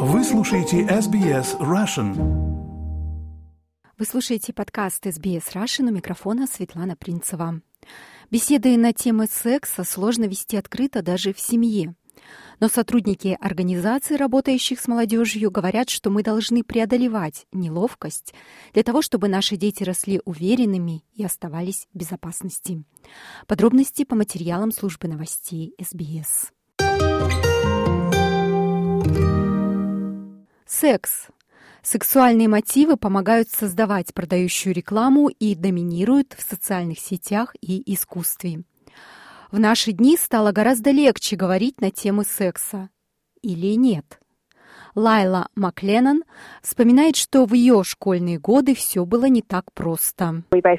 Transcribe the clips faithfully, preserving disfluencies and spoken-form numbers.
Вы слушаете эс би эс Russian. Вы слушаете подкаст эс би эс Russian, у микрофона Светлана Принцева. Беседы на темы секса сложно вести открыто даже в семье. Но сотрудники организаций, работающих с молодежью, говорят, что мы должны преодолевать неловкость для того, чтобы наши дети росли уверенными и оставались в безопасности. Подробности по материалам службы новостей эс би эс. Секс. Сексуальные мотивы помогают создавать продающую рекламу и доминируют в социальных сетях и искусстве. В наши дни стало гораздо легче говорить на темы секса. Или нет? Лайла Макленнон вспоминает, что в ее школьные годы все было не так просто.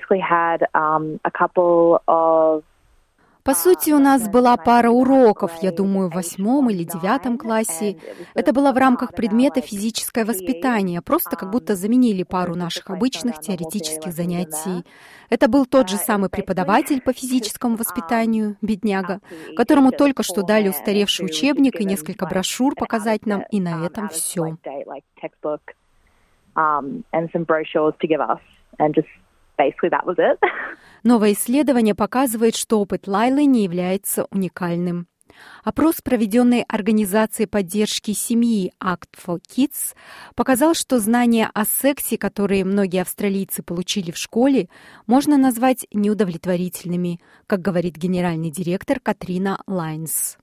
По сути, у нас была пара уроков, я думаю, в восьмом или девятом классе. Это было в рамках предмета физическое воспитание, просто как будто заменили пару наших обычных теоретических занятий. Это был тот же самый преподаватель по физическому воспитанию, бедняга, которому только что дали устаревший учебник и несколько брошюр показать нам, и на этом все. Новое исследование показывает, что опыт Лайлы не является уникальным. Опрос, проведенный Организацией поддержки семьи Act for Kids, показал, что знания о сексе, которые многие австралийцы получили в школе, можно назвать неудовлетворительными, как говорит генеральный директор Катрина Лайнс.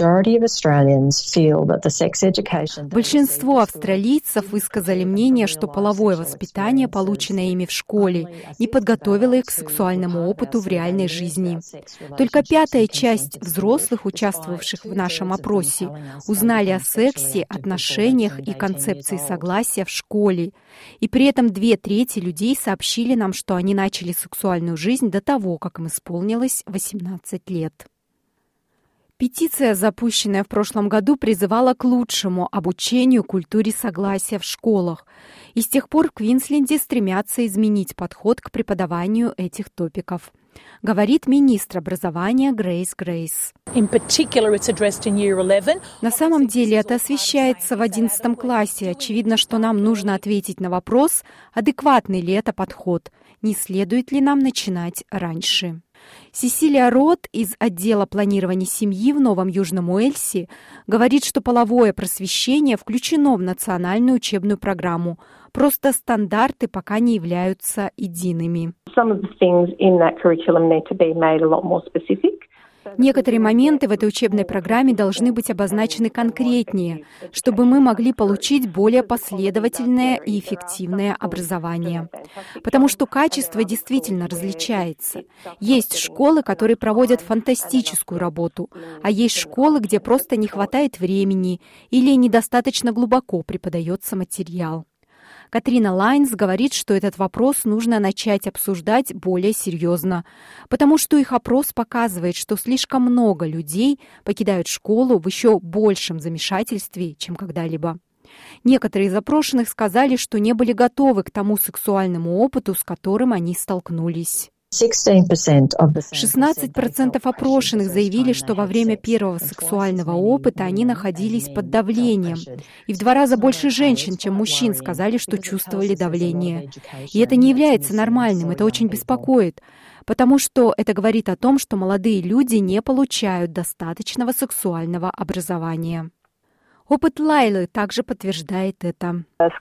Большинство австралийцев высказали мнение, что половое воспитание, полученное ими в школе, не подготовило их к сексуальному опыту в реальной жизни. Только пятая часть взрослых, участвовавших в нашем опросе, узнали о сексе, отношениях и концепции согласия в школе. И при этом две трети людей сообщили нам, что они начали сексуальную жизнь до того, как им исполнилось восемнадцать лет. Петиция, запущенная в прошлом году, призывала к лучшему обучению культуре согласия в школах. И с тех пор в Квинсленде стремятся изменить подход к преподаванию этих топиков, говорит министр образования Грейс Грейс. На самом деле это освещается в одиннадцатом классе. Очевидно, что нам нужно ответить на вопрос, адекватный ли это подход, не следует ли нам начинать раньше. Сесилия Рот из отдела планирования семьи в Новом Южном Уэльсе говорит, что половое просвещение включено в национальную учебную программу. Просто стандарты пока не являются едиными. Некоторые моменты в этой учебной программе должны быть обозначены конкретнее, чтобы мы могли получить более последовательное и эффективное образование. Потому что качество действительно различается. Есть школы, которые проводят фантастическую работу, а есть школы, где просто не хватает времени или недостаточно глубоко преподается материал. Катрина Лайнс говорит, что этот вопрос нужно начать обсуждать более серьезно, потому что их опрос показывает, что слишком много людей покидают школу в еще большем замешательстве, чем когда-либо. Некоторые из опрошенных сказали, что не были готовы к тому сексуальному опыту, с которым они столкнулись. шестнадцать процентов опрошенных заявили, что во время первого сексуального опыта они находились под давлением. И в два раза больше женщин, чем мужчин, сказали, что чувствовали давление. И это не является нормальным, это очень беспокоит, потому что это говорит о том, что молодые люди не получают достаточного сексуального образования. Опыт Лайлы также подтверждает это.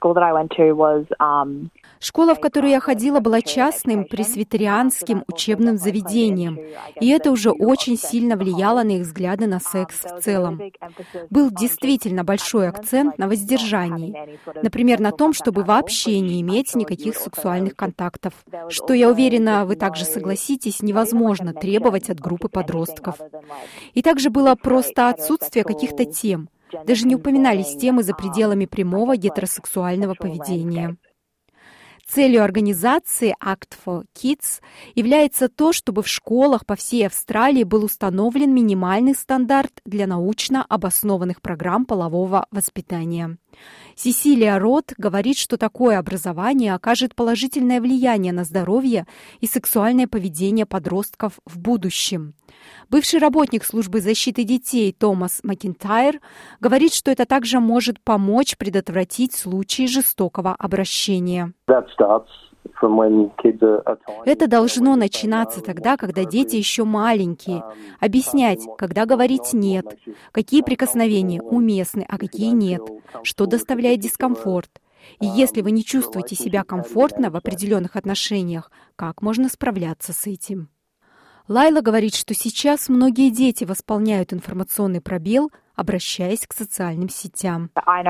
Школа, в которую я ходила, была частным пресвитерианским учебным заведением, и это уже очень сильно влияло на их взгляды на секс в целом. Был действительно большой акцент на воздержании, например, на том, чтобы вообще не иметь никаких сексуальных контактов, что, я уверена, вы также согласитесь, невозможно требовать от группы подростков. И также было просто отсутствие каких-то тем. Даже не упоминались темы за пределами прямого гетеросексуального поведения. Целью организации Act for Kids является то, чтобы в школах по всей Австралии был установлен минимальный стандарт для научно обоснованных программ полового воспитания. Сесилия Рот говорит, что такое образование окажет положительное влияние на здоровье и сексуальное поведение подростков в будущем. Бывший работник службы защиты детей Томас Макинтайр говорит, что это также может помочь предотвратить случаи жестокого обращения. Это должно начинаться тогда, когда дети еще маленькие. Объяснять, когда говорить «нет», какие прикосновения уместны, а какие нет, что доставляет дискомфорт. И если вы не чувствуете себя комфортно в определенных отношениях, как можно справляться с этим? Лайла говорит, что сейчас многие дети восполняют информационный пробел, обращаясь к социальным сетям.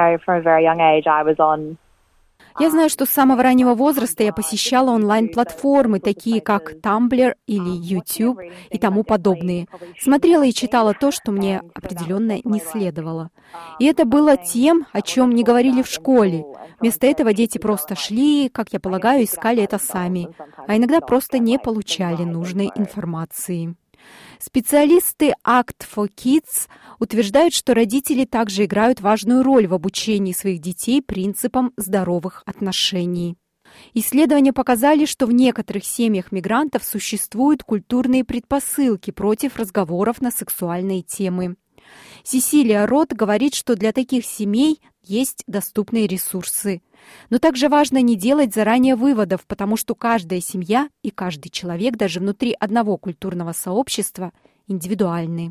Я знаю, что с самого раннего возраста я посещала онлайн-платформы, такие как Tumblr или YouTube и тому подобные. Смотрела и читала то, что мне определенно не следовало. И это было тем, о чем не говорили в школе. Вместо этого дети просто шли, как я полагаю, искали это сами, а иногда просто не получали нужной информации. Специалисты Act for Kids утверждают, что родители также играют важную роль в обучении своих детей принципам здоровых отношений. Исследования показали, что в некоторых семьях мигрантов существуют культурные предпосылки против разговоров на сексуальные темы. Сесилия Рот говорит, что для таких семей есть доступные ресурсы. Но также важно не делать заранее выводов, потому что каждая семья и каждый человек даже внутри одного культурного сообщества индивидуальны.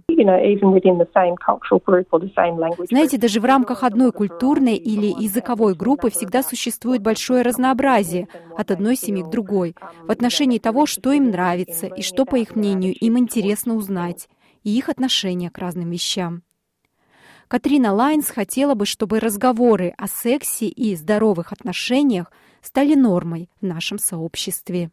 Знаете, даже в рамках одной культурной или языковой группы всегда существует большое разнообразие от одной семьи к другой в отношении того, что им нравится и что, по их мнению, им интересно узнать, и их отношение к разным вещам. Катрина Лайнс хотела бы, чтобы разговоры о сексе и здоровых отношениях стали нормой в нашем сообществе.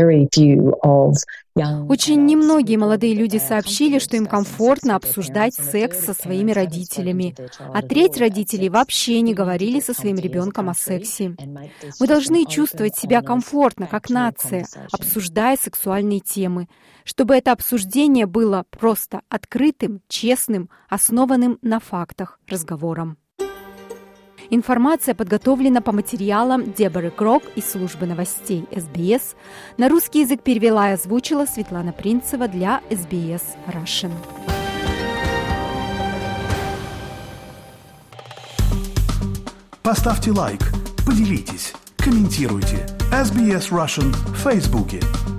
Очень немногие молодые люди сообщили, что им комфортно обсуждать секс со своими родителями, а треть родителей вообще не говорили со своим ребенком о сексе. Мы должны чувствовать себя комфортно, как нация, обсуждая сексуальные темы, чтобы это обсуждение было просто открытым, честным, основанным на фактах разговором. Информация подготовлена по материалам Деборы Крок из службы новостей эс би эс. На русский язык перевела и озвучила Светлана Принцева для эс би эс Russian. Поставьте лайк, поделитесь, комментируйте. эс би эс Russian в Фейсбуке.